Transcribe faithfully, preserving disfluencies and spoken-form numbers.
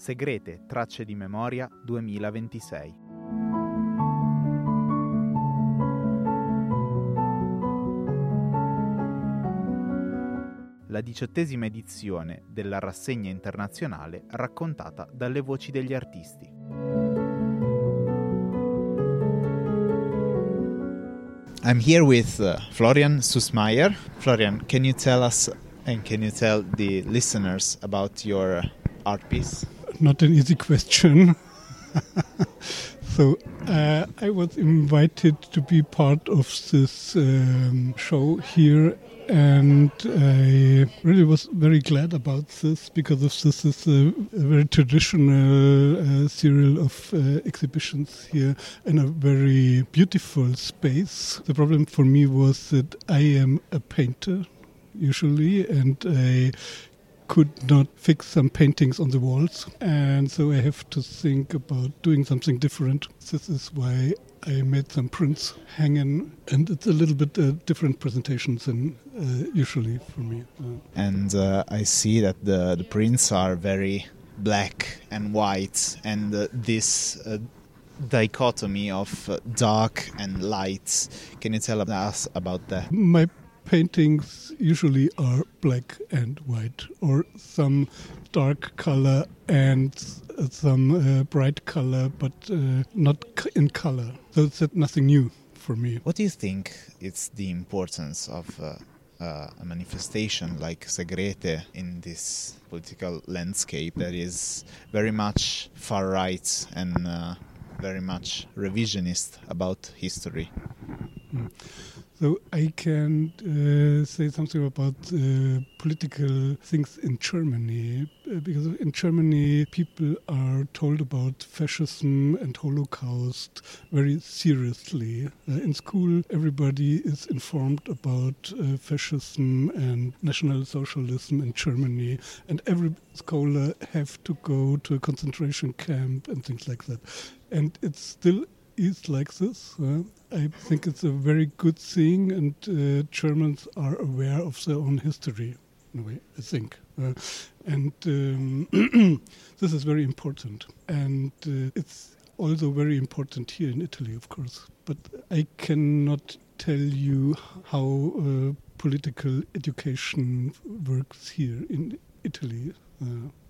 Segrete tracce di memoria duemilaventisei. La diciottesima edizione della rassegna internazionale raccontata dalle voci degli artisti. I'm here with uh, Florian Sussmayer. Florian, can you tell us and can you tell the listeners about your art piece? Not an easy question. So uh, I was invited to be part of this um, show here, and I really was very glad about this because of this is a, a very traditional uh, serial of uh, exhibitions here in a very beautiful space. The problem for me was that I am a painter usually, and I could not fix some paintings on the walls, and so I have to think about doing something different. This is why I made some prints hanging, and it's a little bit uh, different presentation than uh, usually for me. Uh. And uh, I see that the, the prints are very black and white, and uh, this uh, dichotomy of uh, dark and light. Can you tell us about that? My paintings usually are black and white, or some dark color and some uh, bright color, but uh, not c- in color. So it's nothing new for me. What do you think is the importance of uh, uh, a manifestation like Segrete in this political landscape that is very much far right and uh, very much revisionist about history? Mm. So I can uh, say something about uh, political things in Germany, uh, because in Germany people are told about fascism and Holocaust very seriously. Uh, in school everybody is informed about uh, fascism and National Socialism in Germany, and every scholar have to go to a concentration camp and things like that. And it's still is like this. Uh, I think it's a very good thing, and uh, Germans are aware of their own history, in a way, I think. Uh, and um, this is very important. And uh, it's also very important here in Italy, of course. But I cannot tell you how uh, political education works here in Italy. Uh,